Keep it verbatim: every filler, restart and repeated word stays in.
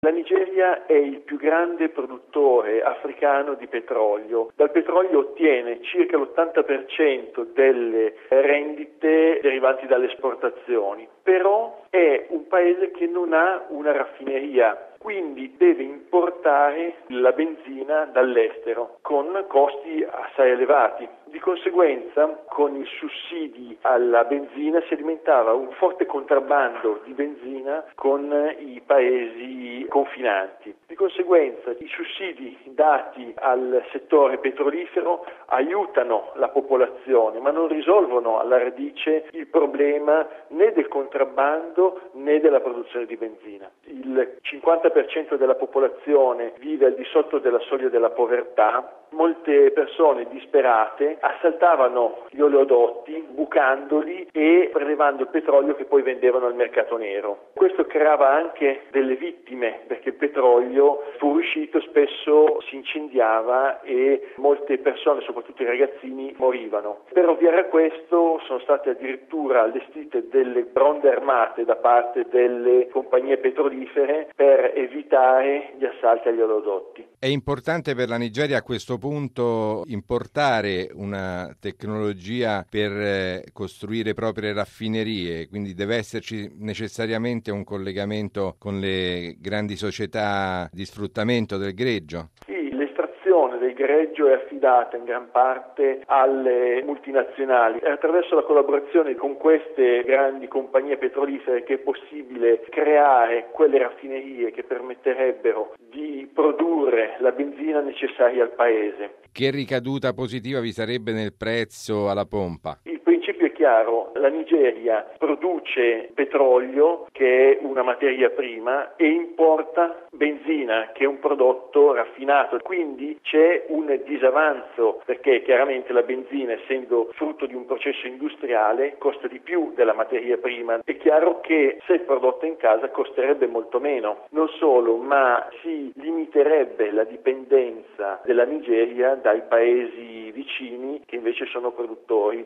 La Nigeria è il più grande produttore africano di petrolio. Dal petrolio ottiene circa l'ottanta per cento delle rendite derivanti dalle esportazioni, però è un paese che non ha una raffineria, quindi deve importare la benzina dall'estero con costi assai elevati. Di conseguenza, con i sussidi alla benzina si alimentava un forte contrabbando di benzina con i paesi confinanti. Di conseguenza, i sussidi dati al settore petrolifero aiutano la popolazione, ma non risolvono alla radice il problema né del contrabbando né della produzione di benzina. Il cinquanta per cento della popolazione vive al di sotto della soglia della povertà. Molte persone disperate assaltavano gli oleodotti, bucandoli e prelevando il petrolio che poi vendevano al mercato nero. Questo creava anche delle vittime, perché il petrolio fuoriuscito spesso si incendiava e molte persone, soprattutto i ragazzini, morivano. Per ovviare a questo sono state addirittura allestite delle ronde armate da parte delle compagnie petrolifere per evitare gli assalti agli oleodotti. È importante per la Nigeria a questo punto importare una tecnologia per costruire proprie raffinerie, quindi deve esserci necessariamente un collegamento con le grandi società di sfruttamento del greggio? Sì, l'estrazione del greggio è affidata in gran parte alle multinazionali. È attraverso la collaborazione con queste grandi compagnie petrolifere che è possibile creare quelle raffinerie che permetterebbero di produrre la benzina necessaria al paese. Che ricaduta positiva vi sarebbe nel prezzo alla pompa? Il principio è chiaro, la Nigeria produce petrolio, che è una materia prima, e importa benzina, che è un prodotto raffinato, quindi c'è un disavanzo, perché chiaramente la benzina, essendo frutto di un processo industriale, costa di più della materia prima. È chiaro che se prodotta in casa costerebbe molto meno. Non solo, ma si limiterebbe la dipendenza della Nigeria dai paesi vicini che invece sono produttori.